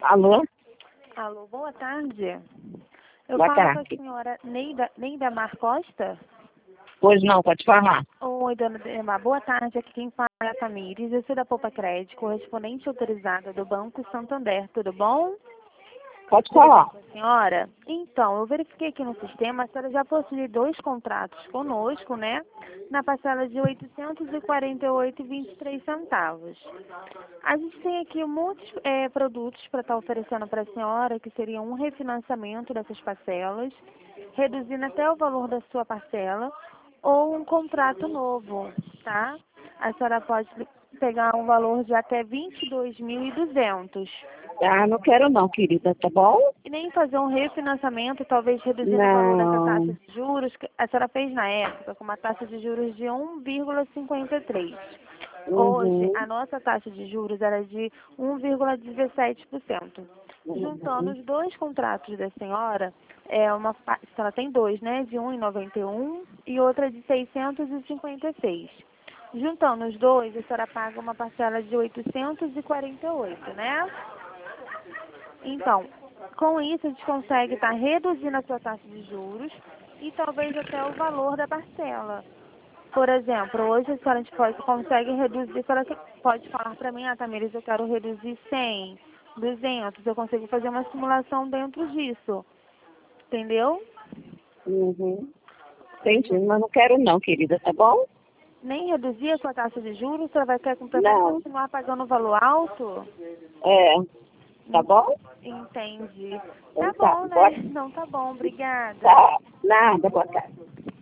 Alô? Alô, boa tarde. Eu Boa falo com a tarde. senhora Neida Mar Costa. Pois não, pode falar. Oi, dona Neida, boa tarde. Aqui quem fala é a Tamires. Eu sou da Poupa Crédito, correspondente autorizada do Banco Santander. Tudo bom? Pode Tudo bem falar. com a senhora? Então, eu verifiquei aqui no sistema, a senhora já possui 2 contratos conosco, né? Na parcela de R$ 848,23. A gente tem aqui muitos produtos para estar oferecendo para a senhora, que seriam um refinanciamento dessas parcelas, reduzindo até o valor da sua parcela, ou um contrato novo, tá? A senhora pode pegar um valor de até 22.200. Ah, não quero não, querida, tá bom? E nem fazer um refinanciamento, talvez reduzindo o valor dessa taxa Não. de juros, que a senhora fez na época, com uma taxa de juros de 1,53. Hoje, Uhum. a nossa taxa de juros era de 1,17%. Juntando Uhum. os 2 contratos da senhora, ela tem 2, né? De 1,91 e outra de 656. Juntando os 2, a senhora paga uma parcela de 848, né? Então, com isso a gente consegue estar reduzindo a sua taxa de juros e talvez até o valor da parcela. Por exemplo, hoje a senhora consegue reduzir, a senhora pode falar para mim, Tamires, eu quero reduzir 100, 200, eu consigo fazer uma simulação dentro disso, entendeu? Uhum. Entendi, mas não quero não, querida, tá bom? Nem reduzir a sua taxa de juros, você vai querer pretende Não. continuar pagando um valor alto? É, tá bom? Entendi. Então Tá tá, bom, né? pode. Não, tá bom, obrigada. Tá. Nada, boa tarde.